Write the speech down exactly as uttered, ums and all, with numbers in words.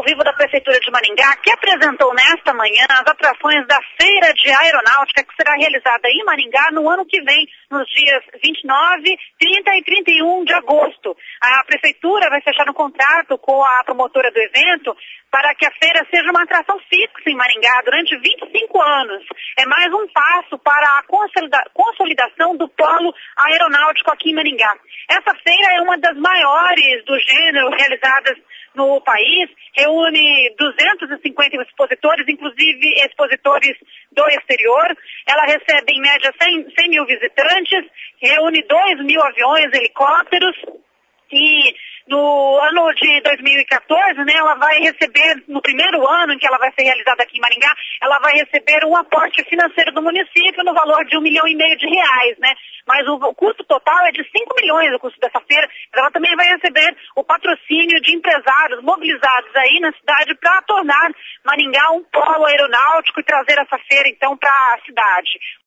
vivo da Prefeitura de Maringá, que apresentou nesta manhã as atrações da Feira de Aeronáutica, que será realizada em Maringá no ano que vem, nos dias vinte e nove, trinta e trinta e um de agosto. A Prefeitura vai fechar um contrato com a promotora do evento para que a feira seja uma atração fixa em Maringá durante vinte e cinco anos. É mais um passo para a consolida- consolidação do polo aeronáutico aqui em Maringá. Essa feira é uma das maiores do gênero realizadas no país, reúne duzentos e cinquenta expositores, inclusive expositores do exterior. Ela recebe em média cem mil visitantes, reúne dois mil aviões, helicópteros. E no ano de dois mil e quatorze, né, ela vai receber, no primeiro ano em que ela vai ser realizada aqui em Maringá, ela vai receber um aporte financeiro do município no valor de um milhão e meio de reais, né? Mas o, o custo total é de cinco milhões o custo dessa feira. Ela também vai receber o patrocínio de empresários mobilizados aí na cidade para tornar Maringá um polo aeronáutico e trazer essa feira, então, para a cidade.